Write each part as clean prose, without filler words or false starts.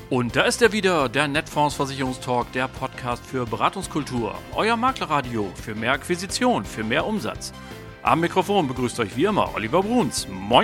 Und da ist er wieder, der Netfonds Versicherungstalk, der Podcast für Beratungskultur. Euer Maklerradio für mehr Akquisition, für mehr Umsatz. Am Mikrofon begrüßt euch wie immer Oliver Bruns. Moin!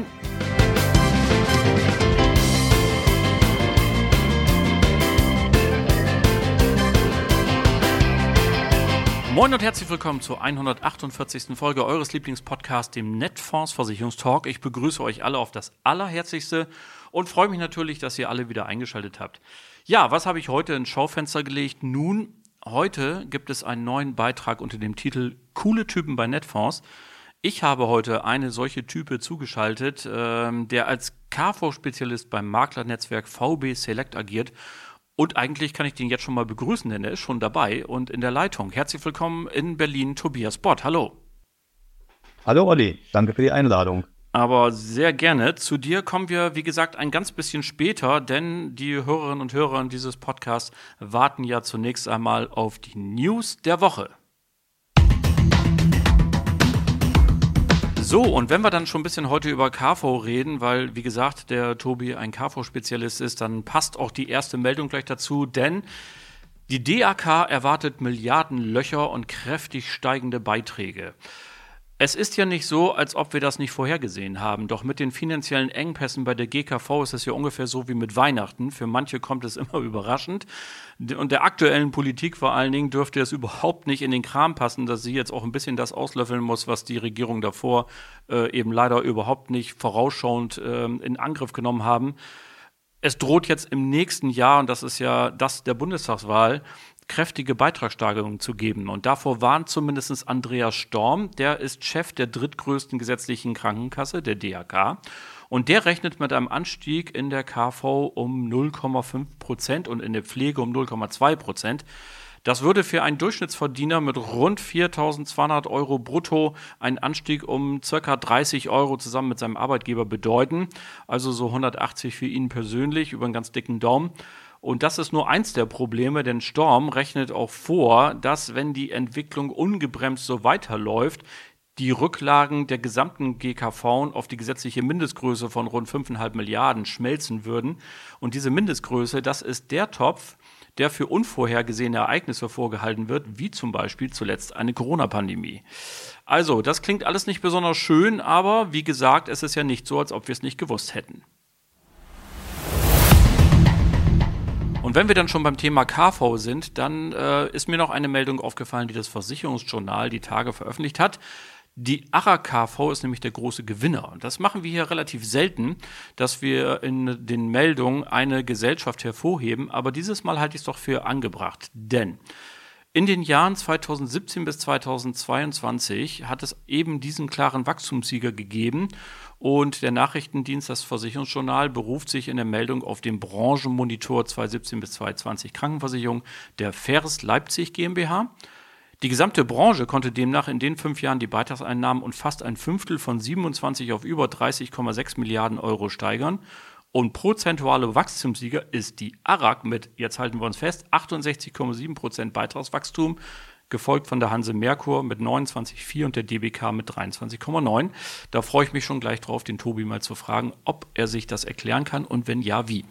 Moin und herzlich willkommen zur 148. Folge eures Lieblingspodcasts, dem Netfonds Versicherungstalk. Ich begrüße euch alle auf das Allerherzlichste und freue mich natürlich, dass ihr alle wieder eingeschaltet habt. Ja, was habe ich heute ins Schaufenster gelegt? Nun, heute gibt es einen neuen Beitrag unter dem Titel Coole Typen bei Netfonds. Ich habe heute eine solche Type zugeschaltet, der als KV-Spezialist beim Maklernetzwerk VB Select agiert. Und eigentlich kann ich den jetzt schon mal begrüßen, denn er ist schon dabei und in der Leitung. Herzlich willkommen in Berlin, Tobias Bott. Hallo. Hallo Olli, danke für die Einladung. Aber sehr gerne. Zu dir kommen wir, wie gesagt, ein ganz bisschen später, denn die Hörerinnen und Hörer dieses Podcasts warten ja zunächst einmal auf die News der Woche. So, und wenn wir dann schon ein bisschen heute über KV reden, weil, wie gesagt, der Tobi ein KV-Spezialist ist, dann passt auch die erste Meldung gleich dazu, denn die DAK erwartet Milliardenlöcher und kräftig steigende Beiträge. Es ist ja nicht so, als ob wir das nicht vorhergesehen haben, doch mit den finanziellen Engpässen bei der GKV ist es ja ungefähr so wie mit Weihnachten. Für manche kommt es immer überraschend. Und der aktuellen Politik vor allen Dingen dürfte es überhaupt nicht in den Kram passen, dass sie jetzt auch ein bisschen das auslöffeln muss, was die Regierung davor eben leider überhaupt nicht vorausschauend in Angriff genommen haben. Es droht jetzt im nächsten Jahr, und das ist ja das der Bundestagswahl, kräftige Beitragssteigerungen zu geben. Und davor warnt zumindest Andreas Storm, der ist Chef der drittgrößten gesetzlichen Krankenkasse, der DAK. Und der rechnet mit einem Anstieg in der KV um 0,5% und in der Pflege um 0,2%. Das würde für einen Durchschnittsverdiener mit rund 4.200 Euro brutto einen Anstieg um ca. 30 Euro zusammen mit seinem Arbeitgeber bedeuten. Also so 180 für ihn persönlich über einen ganz dicken Daumen. Und das ist nur eins der Probleme, denn Storm rechnet auch vor, dass, wenn die Entwicklung ungebremst so weiterläuft, die Rücklagen der gesamten GKV auf die gesetzliche Mindestgröße von rund 5,5 Milliarden schmelzen würden. Und diese Mindestgröße, das ist der Topf, der für unvorhergesehene Ereignisse vorgehalten wird, wie zum Beispiel zuletzt eine Corona-Pandemie. Also, das klingt alles nicht besonders schön, aber wie gesagt, es ist ja nicht so, als ob wir es nicht gewusst hätten. Und wenn wir dann schon beim Thema KV sind, dann ist mir noch eine Meldung aufgefallen, die das Versicherungsjournal die Tage veröffentlicht hat. Die ARAG KV ist nämlich der große Gewinner. Und das machen wir hier relativ selten, dass wir in den Meldungen eine Gesellschaft hervorheben. Aber dieses Mal halte ich es doch für angebracht. Denn in den Jahren 2017 bis 2022 hat es eben diesen klaren Wachstumssieger gegeben. Und der Nachrichtendienst, das Versicherungsjournal, beruft sich in der Meldung auf den Branchenmonitor 2017 bis 2020 Krankenversicherung der Vers Leipzig GmbH. Die gesamte Branche konnte demnach in den 5 Jahren die Beitragseinnahmen um fast ein Fünftel von 27 auf über 30,6 Milliarden Euro steigern. Und prozentuale Wachstumssieger ist die ARAG mit, jetzt halten wir uns fest, 68,7% Beitragswachstum, gefolgt von der Hanse Merkur mit 29,4 und der DBK mit 23,9. Da freue ich mich schon gleich drauf, den Tobi mal zu fragen, ob er sich das erklären kann und wenn ja, wie.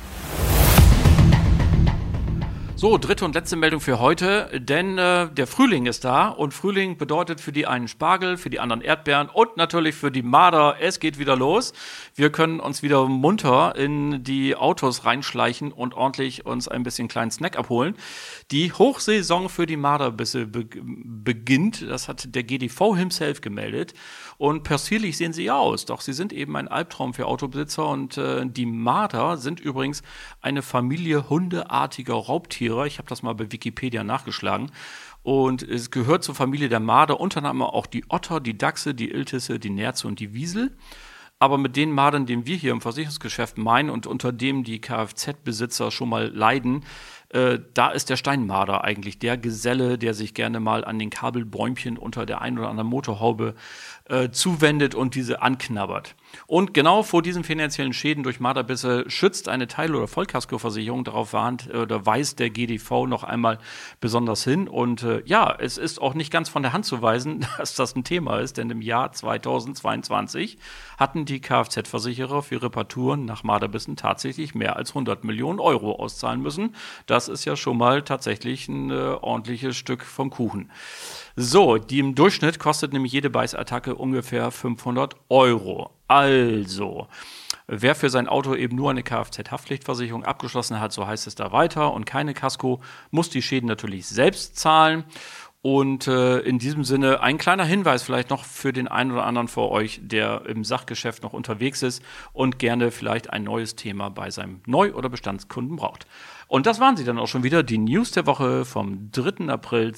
So, dritte und letzte Meldung für heute, denn der Frühling ist da und Frühling bedeutet für die einen Spargel, für die anderen Erdbeeren und natürlich für die Marder, es geht wieder los. Wir können uns wieder munter in die Autos reinschleichen und ordentlich uns ein bisschen kleinen Snack abholen. Die Hochsaison für die Marderbisse beginnt, das hat der GDV himself gemeldet und possierlich sehen sie ja aus, doch sie sind eben ein Albtraum für Autobesitzer und die Marder sind übrigens eine Familie hundeartiger Raubtiere. Ich habe das mal bei Wikipedia nachgeschlagen. Und es gehört zur Familie der Marder unter anderem auch die Otter, die Dachse, die Iltisse, die Nerze und die Wiesel. Aber mit den Mardern, den wir hier im Versicherungsgeschäft meinen und unter dem die Kfz-Besitzer schon mal leiden, Da ist der Steinmarder eigentlich der Geselle, der sich gerne mal an den Kabelbäumchen unter der einen oder anderen Motorhaube zuwendet und diese anknabbert. Und genau vor diesen finanziellen Schäden durch Marderbisse schützt eine Teil- oder Vollkaskoversicherung. Darauf warnt oder weist der GDV noch einmal besonders hin. Und es ist auch nicht ganz von der Hand zu weisen, dass das ein Thema ist, denn im Jahr 2022 hatten die Kfz-Versicherer für Reparaturen nach Marderbissen tatsächlich mehr als 100 Millionen Euro auszahlen müssen. Das ist ja schon mal tatsächlich ein ordentliches Stück vom Kuchen. So, die im Durchschnitt kostet nämlich jede Beißattacke ungefähr 500 Euro. Also, wer für sein Auto eben nur eine Kfz-Haftpflichtversicherung abgeschlossen hat, so heißt es da weiter, und keine Kasko, muss die Schäden natürlich selbst zahlen. Und in diesem Sinne ein kleiner Hinweis vielleicht noch für den einen oder anderen von euch, der im Sachgeschäft noch unterwegs ist und gerne vielleicht ein neues Thema bei seinem Neu- oder Bestandskunden braucht. Und das waren sie dann auch schon wieder, die News der Woche vom 3. April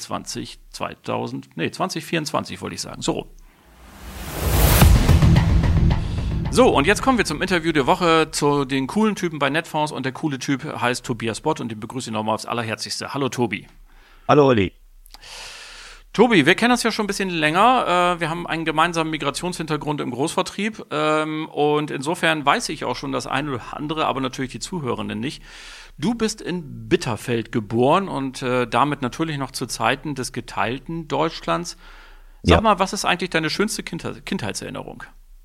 2024, wollte ich sagen. So, und jetzt kommen wir zum Interview der Woche zu den coolen Typen bei Netfonds. Und der coole Typ heißt Tobias Bott und den begrüße ich nochmal aufs Allerherzlichste. Hallo Tobi. Hallo Olli. Tobi, wir kennen uns ja schon ein bisschen länger. Wir haben einen gemeinsamen Migrationshintergrund im Großvertrieb. Und insofern weiß ich auch schon das eine oder andere, aber natürlich die Zuhörenden nicht. Du bist in Bitterfeld geboren und damit natürlich noch zu Zeiten des geteilten Deutschlands. Sag mal, was ist eigentlich deine schönste Kindheitserinnerung?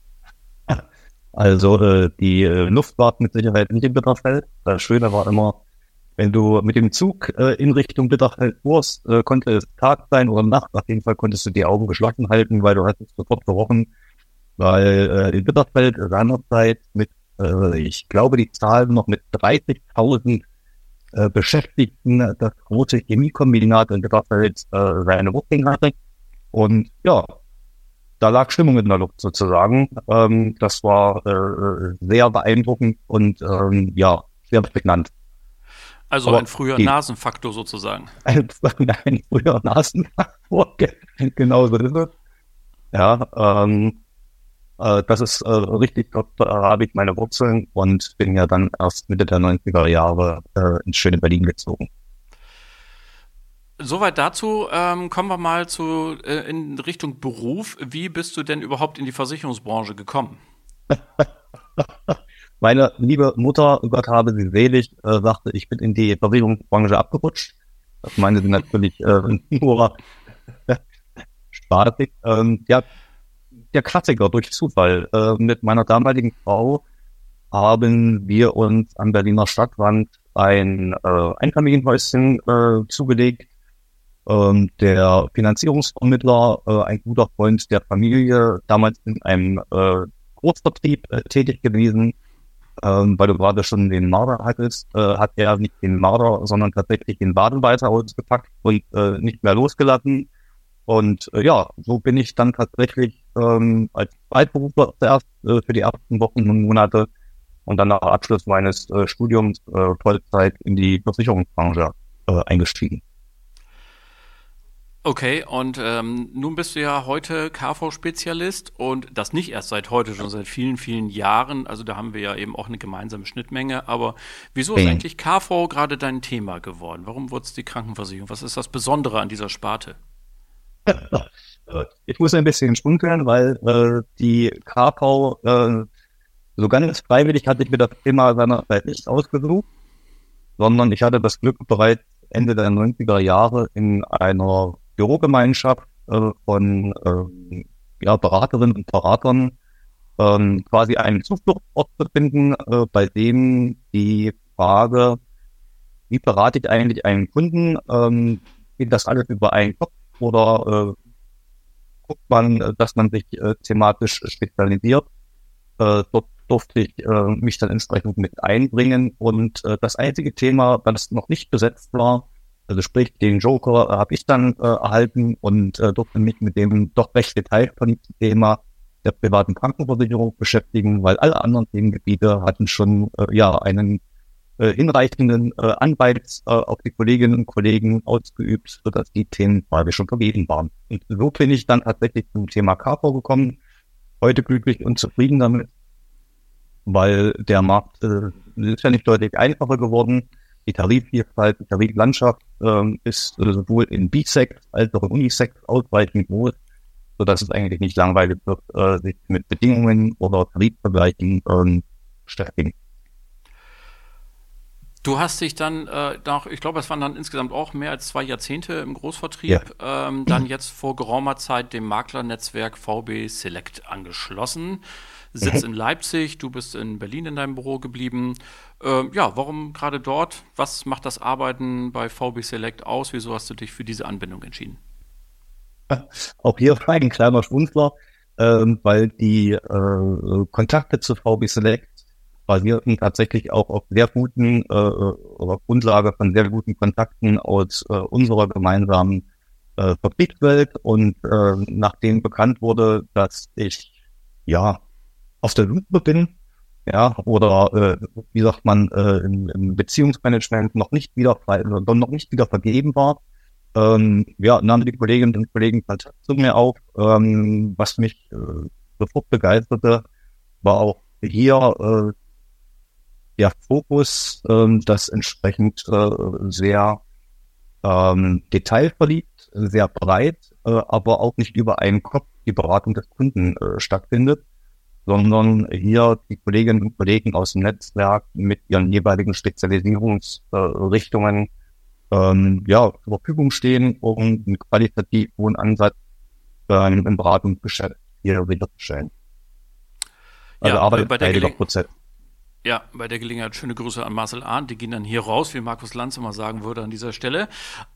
Also die Luft war mit Sicherheit nicht in Bitterfeld. Das Schöne war immer, wenn du mit dem Zug in Richtung Bitterfeld fuhrst, konnte es Tag sein oder Nacht. Auf jeden Fall konntest du die Augen geschlossen halten, weil du hast es sofort gerochen. Weil in Bitterfeld seinerzeit mit, ich glaube, die Zahlen noch mit 30.000 Beschäftigten das große Chemiekombinat in Bitterfeld seine Wurzeln hatte. Und ja, da lag Stimmung in der Luft sozusagen. Das war sehr beeindruckend und sehr prägnant. Also aber ein früher Nasenfaktor sozusagen. Ein früher Nasenfaktor, genau so ist es. Ja, das ist richtig, dort habe ich meine Wurzeln und bin ja dann erst Mitte der 90er Jahre ins schöne Berlin gezogen. Soweit dazu, kommen wir mal in Richtung Beruf. Wie bist du denn überhaupt in die Versicherungsbranche gekommen? Meine liebe Mutter, Gott habe sie selig, sagte, ich bin in die Versicherungsbranche abgerutscht. Das meinte sie natürlich nur spaßig. Der Klassiker durch Zufall. Mit meiner damaligen Frau haben wir uns am Berliner Stadtrand ein Einfamilienhäuschen zugelegt. Der Finanzierungsvermittler, ein guter Freund der Familie, damals in einem Großvertrieb tätig gewesen, weil du gerade schon den Marder hattest, hat er nicht den Marder, sondern tatsächlich den Wadenbeißer ausgepackt und nicht mehr losgelassen. Und so bin ich dann tatsächlich als Freiberufler zuerst für die ersten Wochen und Monate und dann nach Abschluss meines Studiums Vollzeit in die Versicherungsbranche eingestiegen. Okay, und nun bist du ja heute KV-Spezialist und das nicht erst seit heute, schon seit vielen, vielen Jahren. Also da haben wir ja eben auch eine gemeinsame Schnittmenge. Aber wieso ist eigentlich KV gerade dein Thema geworden? Warum wurde es die Krankenversicherung? Was ist das Besondere an dieser Sparte? Ich muss ein bisschen schmunzeln, weil die KV so ganz freiwillig hatte ich mir das Thema seinerzeit nicht ausgesucht, sondern ich hatte das Glück, bereits Ende der 90er Jahre in einer Bürogemeinschaft von Beraterinnen und Beratern quasi einen Zufluchtsort zu finden, bei dem die Frage, wie berate ich eigentlich einen Kunden, geht das alles über einen Kopf oder guckt man, dass man sich thematisch spezialisiert. Dort durfte ich mich dann entsprechend mit einbringen und das einzige Thema, das noch nicht besetzt war, also sprich den Joker habe ich dann erhalten und durfte mich mit dem doch recht detailverliebten Thema der privaten Krankenversicherung beschäftigen, weil alle anderen Themengebiete hatten schon einen hinreichenden Anreiz auf die Kolleginnen und Kollegen ausgeübt, sodass die Themen quasi schon vergeben waren. Und so bin ich dann tatsächlich zum Thema KV gekommen, heute glücklich und zufrieden damit, weil der Markt ist ja nicht deutlich einfacher geworden. Die Tarifvielfalt, die Tariflandschaft ist sowohl in Bisex als auch in Unisex ausreichend groß, sodass es eigentlich nicht langweilig wird, sich mit Bedingungen oder Tarifvergleichen beschäftigen. Du hast dich dann ich glaube, es waren dann insgesamt auch mehr als 2 Jahrzehnte im Ja. Großvertrieb, dann jetzt vor geraumer Zeit dem Maklernetzwerk VB Select angeschlossen. Sitz in Leipzig, du bist in Berlin in deinem Büro geblieben. Ja, warum gerade dort? Was macht das Arbeiten bei VB Select aus? Wieso hast du dich für diese Anbindung entschieden? Auch hier ein kleiner Schmunzler, weil die Kontakte zu VB Select basierten tatsächlich auch auf sehr guten oder Grundlage von sehr guten Kontakten aus unserer gemeinsamen Vertriebswelt. Und nachdem bekannt wurde, dass ich ja auf der Suche bin, ja, oder wie sagt man, im Beziehungsmanagement noch nicht wieder frei, noch nicht wieder vergeben war, ja, nahmen die Kolleginnen und Kollegen Kontakt zu mir auf. Was mich sofort begeisterte, war auch hier der Fokus, das entsprechend sehr detailverliebt, sehr breit, aber auch nicht über einen Kopf die Beratung des Kunden stattfindet, sondern hier die Kolleginnen und Kollegen aus dem Netzwerk mit ihren jeweiligen Spezialisierungsrichtungen ja, zur Verfügung stehen, um einen qualitativ hohen Ansatz im Beratungsgeschäft hier sicherzustellen. Also Ja, arbeitsteiliger Prozess. ja, bei der Gelegenheit schöne Grüße an Marcel Arndt. Die gehen dann hier raus, wie Markus Lanz immer sagen würde an dieser Stelle.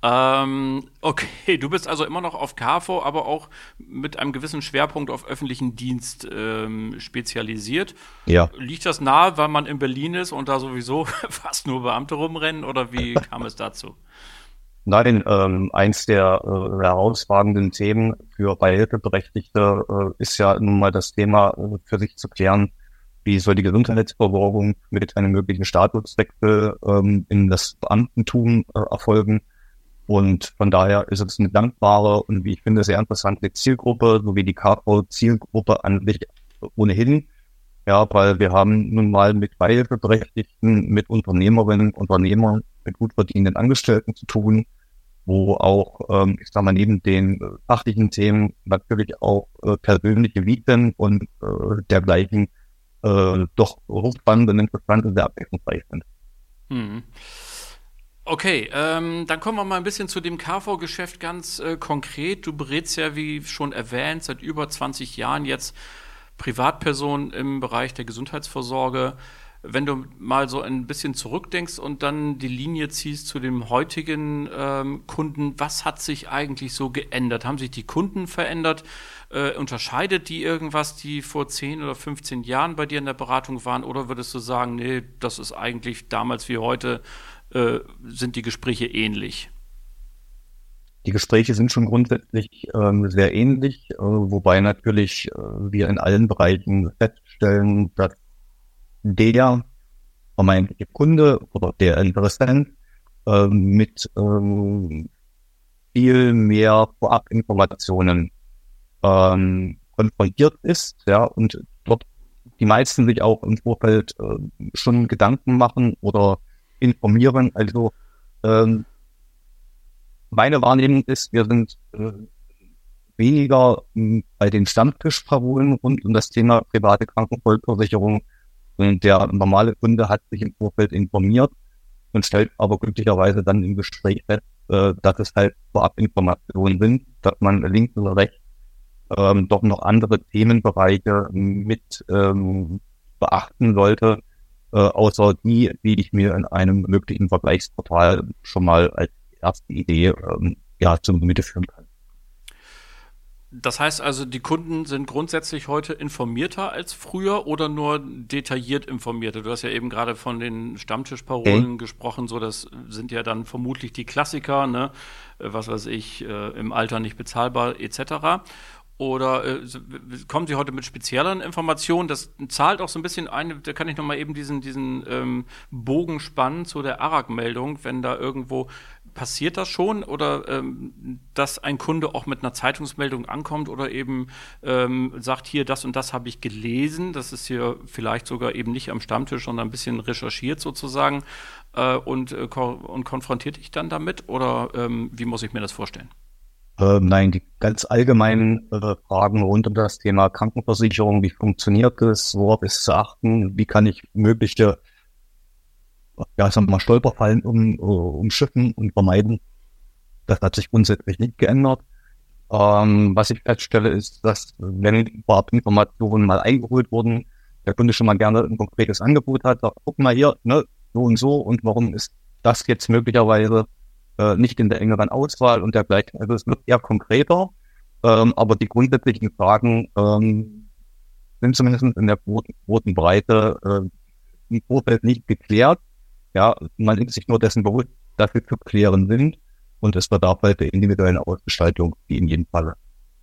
Okay, du bist also immer noch auf KV, aber auch mit einem gewissen Schwerpunkt auf öffentlichen Dienst spezialisiert. Ja. Liegt das nahe, weil man in Berlin ist und da sowieso fast nur Beamte rumrennen, oder wie kam es dazu? Nein, eins der herausragenden Themen für Beihilfeberechtigte ist ja nun mal das Thema für sich zu klären, wie soll die Gesundheitsversorgung mit einem möglichen Statuswechsel in das Beamtentum erfolgen. Und von daher ist es eine dankbare und, wie ich finde, sehr interessante Zielgruppe, sowie die KV-Zielgruppe an sich ohnehin. Ja, weil wir haben nun mal mit Beihilfeberechtigten, mit Unternehmerinnen, Unternehmern, mit gut verdienenden Angestellten zu tun, wo auch, ich sag mal, neben den fachlichen Themen natürlich auch persönliche Viten und dergleichen doch hochspannend und interessant und sehr abwechslungsreich sind. Hm. Okay, dann kommen wir mal ein bisschen zu dem KV-Geschäft ganz konkret. Du berätst ja, wie schon erwähnt, seit über 20 Jahren jetzt Privatpersonen im Bereich der Gesundheitsvorsorge. Wenn du mal so ein bisschen zurückdenkst und dann die Linie ziehst zu dem heutigen Kunden, was hat sich eigentlich so geändert? Haben sich die Kunden verändert? Unterscheidet die irgendwas, die vor 10 oder 15 Jahren bei dir in der Beratung waren? Oder würdest du sagen, nee, das ist eigentlich damals wie heute, sind die Gespräche ähnlich? Die Gespräche sind schon grundsätzlich sehr ähnlich, wobei natürlich wir in allen Bereichen feststellen, dass der vermeintliche Kunde oder der Interessent mit viel mehr Vorabinformationen konfrontiert ist, ja, und dort die meisten sich auch im Vorfeld schon Gedanken machen oder informieren. Also meine Wahrnehmung ist, wir sind weniger bei den Stammtischparolen rund um das Thema private Krankenvollversicherung. Und der normale Kunde hat sich im Vorfeld informiert und stellt aber glücklicherweise dann im Gespräch fest, dass es halt Vorabinformationen sind, dass man links oder rechts doch noch andere Themenbereiche mit beachten sollte, außer die ich mir in einem möglichen Vergleichsportal schon mal als erste Idee ja zur Mitte führen kann. Das heißt also, die Kunden sind grundsätzlich heute informierter als früher oder nur detailliert informierter? Du hast ja eben gerade von den Stammtischparolen gesprochen, so das sind ja dann vermutlich die Klassiker, ne? Was weiß ich, im Alter nicht bezahlbar etc. Oder kommen Sie heute mit spezielleren Informationen? Das zahlt auch so ein bisschen ein, da kann ich nochmal eben diesen Bogen spannen zu der ARAG-Meldung, wenn da irgendwo passiert das schon oder dass ein Kunde auch mit einer Zeitungsmeldung ankommt oder eben sagt, hier, das und das habe ich gelesen, das ist hier vielleicht sogar eben nicht am Stammtisch, sondern ein bisschen recherchiert sozusagen. und konfrontiert dich dann damit? Oder wie muss ich mir das vorstellen? Nein, die ganz allgemeinen Fragen rund um das Thema Krankenversicherung, wie funktioniert das, worauf ist zu achten, wie kann ich mögliche, ja, sagen wir mal, Stolperfallen umschiffen und vermeiden, das hat sich grundsätzlich nicht geändert. Was ich feststelle, ist, dass wenn vorab Informationen mal eingeholt wurden, der Kunde schon mal gerne ein konkretes Angebot hat, sagt, guck mal hier, ne, so und warum ist das jetzt möglicherweise nicht in der engeren Auswahl und dergleichen. Also es wird eher konkreter, aber die grundsätzlichen Fragen sind zumindest in der großen Breite im Vorfeld nicht geklärt. Ja, man ist sich nur dessen bewusst, dass sie zu klären sind und es bedarf halt der individuellen Ausgestaltung, wie in jedem Falle.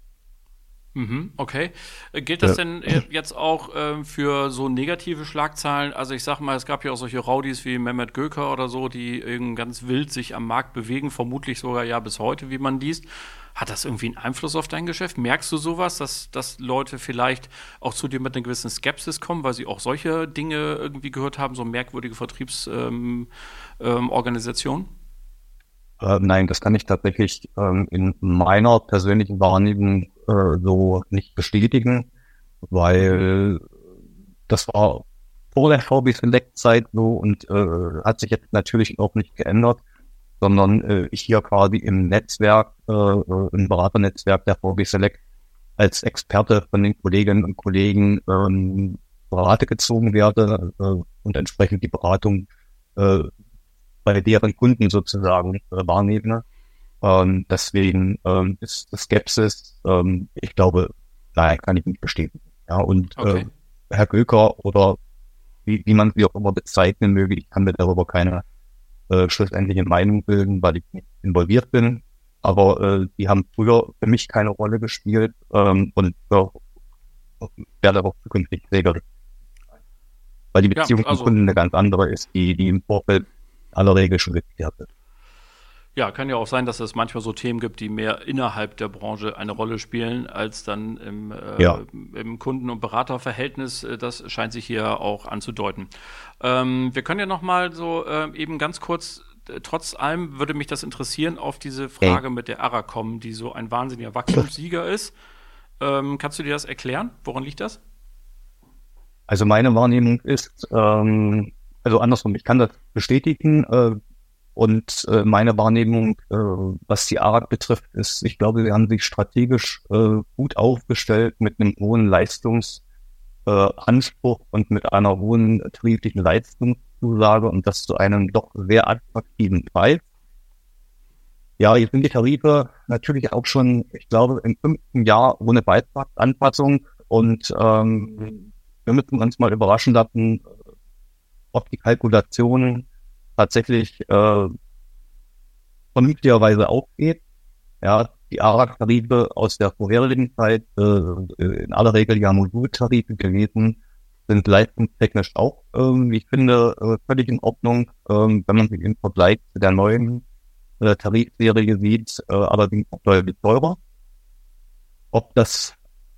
Okay. Gilt das denn jetzt auch für so negative Schlagzeilen? Also ich sag mal, es gab ja auch solche Rowdies wie Mehmet Göker oder so, die irgendwie ganz wild sich am Markt bewegen, vermutlich sogar ja bis heute, wie man liest. Hat das irgendwie einen Einfluss auf dein Geschäft? Merkst du sowas, dass Leute vielleicht auch zu dir mit einer gewissen Skepsis kommen, weil sie auch solche Dinge irgendwie gehört haben, so merkwürdige Vertriebsorganisationen? Nein, das kann ich tatsächlich in meiner persönlichen Wahrnehmung so nicht bestätigen, weil das war vor der VB Select Zeit so und hat sich jetzt natürlich auch nicht geändert, sondern ich hier quasi im Netzwerk, im Beraternetzwerk der VB Select als Experte von den Kolleginnen und Kollegen Berater gezogen werde und entsprechend die Beratung bei deren Kunden sozusagen wahrnehme. Deswegen ist Skepsis, ich glaube, nein, kann ich nicht bestätigen. Ja, und Okay. Herr Göker oder wie man sie auch immer bezeichnen möge, ich kann mir darüber keine schlussendliche Meinung bilden, weil ich nicht involviert bin. Aber die haben früher für mich keine Rolle gespielt und werde auch zukünftig regeln. Weil die Ja, Beziehung zum also Kunden eine ganz andere ist, die im Vorfeld aller Regel schon geklärt wird. ja, kann ja auch sein, dass es manchmal so Themen gibt, die mehr innerhalb der Branche eine Rolle spielen, als dann Ja. im Kunden- und Beraterverhältnis. Das scheint sich hier auch anzudeuten. Wir können ja noch mal so eben ganz kurz, trotz allem würde mich das interessieren, auf diese Frage mit der ARA kommen, die so ein wahnsinniger Wachstumssieger ist. Kannst du dir das erklären? Woran liegt das? Also meine Wahrnehmung ist, also andersrum, ich kann das bestätigen und meine Wahrnehmung, was die ARAG betrifft, ist, ich glaube, sie haben sich strategisch gut aufgestellt mit einem hohen Leistungsanspruch und mit einer hohen tariflichen Leistungszusage und das zu einem doch sehr attraktiven Preis. Ja, jetzt sind die Tarife natürlich auch schon, ich glaube, im 5. Jahr ohne Beitragsanpassung und wir müssen uns mal überraschen lassen, ob die Kalkulation tatsächlich vernünftigerweise aufgeht. Ja, die ARAG-Tarife aus der vorherigen Zeit, in aller Regel ja Modultarife gewesen, sind leistungstechnisch auch, wie ich finde, völlig in Ordnung, wenn man sich im Vergleich zu der neuen Tarifserie sieht, allerdings auch deutlich teurer. Ob das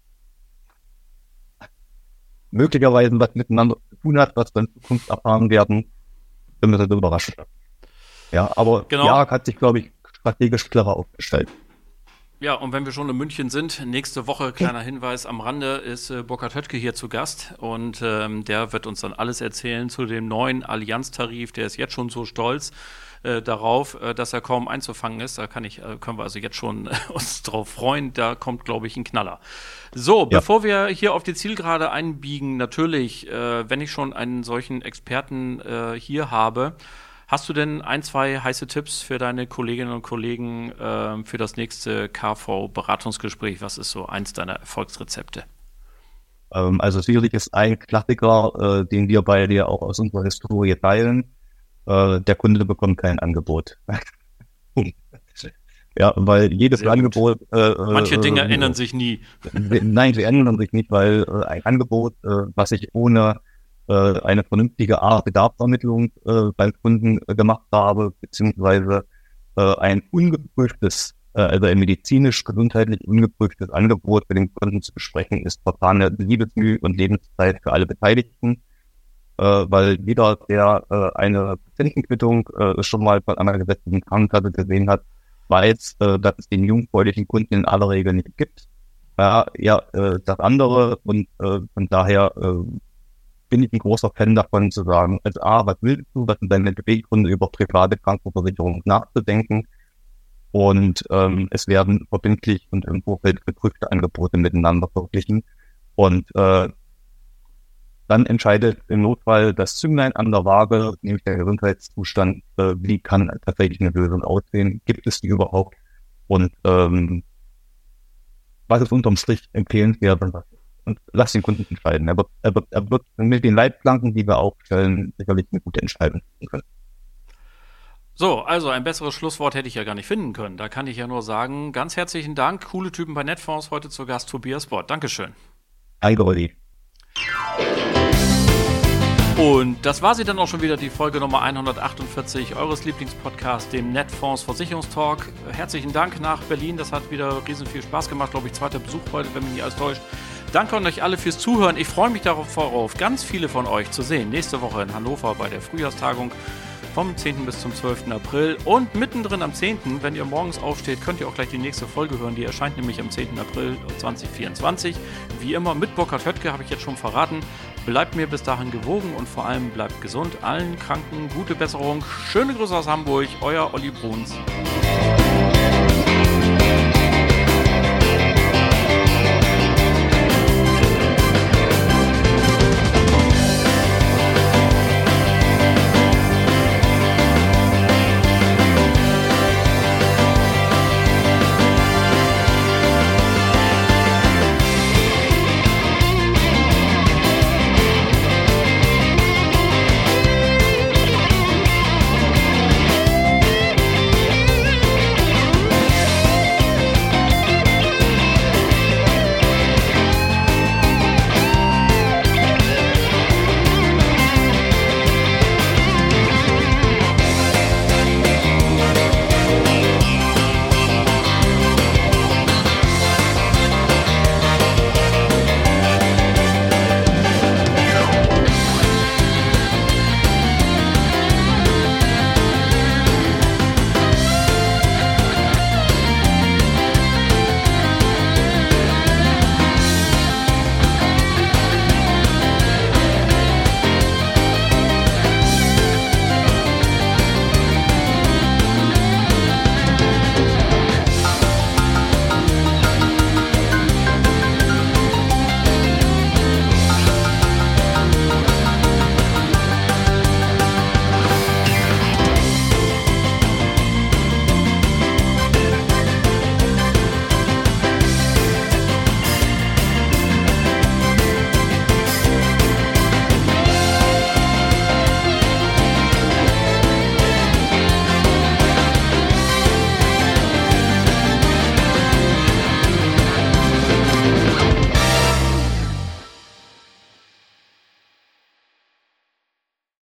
möglicherweise was miteinander zu tun hat, was wir in Zukunft erfahren werden, bin wir so überrascht. Ja, aber die Genau. ARAG hat sich, glaube ich, strategisch klarer aufgestellt. Ja, und wenn wir schon in München sind, nächste Woche, kleiner Hinweis am Rande, ist Burkhard Höttke hier zu Gast und der wird uns dann alles erzählen zu dem neuen Allianz-Tarif. Der ist jetzt schon so stolz darauf, dass er kaum einzufangen ist. Da können wir also jetzt schon uns drauf freuen. Da kommt, glaube ich, ein Knaller. So, Ja. bevor wir hier auf die Zielgerade einbiegen, natürlich, wenn ich schon einen solchen Experten hier habe, hast du denn ein, zwei heiße Tipps für deine Kolleginnen und Kollegen für das nächste KV-Beratungsgespräch? Was ist so eins deiner Erfolgsrezepte? Also sicherlich ist ein Klassiker, den wir beide ja auch aus unserer Historie teilen. Der Kunde bekommt kein Angebot. Ja, weil jedes Sehr gut. Angebot... Manche Dinge ändern sich nie. Nein, sie ändern sich nicht, weil ein Angebot, was ich ohne eine vernünftige Bedarfsermittlung beim Kunden gemacht habe, beziehungsweise ein ungeprüftes, also ein medizinisch-gesundheitlich ungeprüftes Angebot für den Kunden zu besprechen, ist vertane Liebesmüh und Lebenszeit für alle Beteiligten. weil jeder, der eine Patientenquittung schon mal von einer gesetzlichen Krankenkasse gesehen hat, weiß, dass es den jungfräulichen Kunden in aller Regel nicht gibt. Das andere und von daher bin ich ein großer Fan davon zu sagen, also was willst du, was sind deine Beweggründe, über private Krankenversicherung nachzudenken, und es werden verbindlich und im Vorfeld geprüfte Angebote miteinander verglichen, und dann entscheidet im Notfall das Zünglein an der Waage, nämlich der Gesundheitszustand, wie kann tatsächlich eine Lösung aussehen, gibt es die überhaupt, und was ist unterm Strich empfehlenswert, und lass den Kunden entscheiden. Er wird mit den Leitplanken, die wir aufstellen, sicherlich eine gute Entscheidung treffen können. So, also ein besseres Schlusswort hätte ich ja gar nicht finden können. Da kann ich ja nur sagen, ganz herzlichen Dank. Coole Typen bei Netfonds, heute zu Gast Tobias Bott. Dankeschön. Danke, Olli. Und das war sie dann auch schon wieder, die Folge Nummer 148 eures Lieblingspodcasts, dem Netfonds Versicherungstalk. Herzlichen Dank nach Berlin, das hat wieder riesen viel Spaß gemacht, glaube ich, zweiter Besuch heute, wenn mich nicht alles täuscht. Danke an euch alle fürs Zuhören. Ich freue mich darauf, ganz viele von euch zu sehen. Nächste Woche in Hannover bei der Frühjahrstagung vom 10. bis zum 12. April. Und mittendrin am 10., wenn ihr morgens aufsteht, könnt ihr auch gleich die nächste Folge hören. Die erscheint nämlich am 10. April 2024. Wie immer mit Burkhard Höttke, habe ich jetzt schon verraten. Bleibt mir bis dahin gewogen und vor allem bleibt gesund. Allen Kranken gute Besserung. Schöne Grüße aus Hamburg, euer Olli Bruns.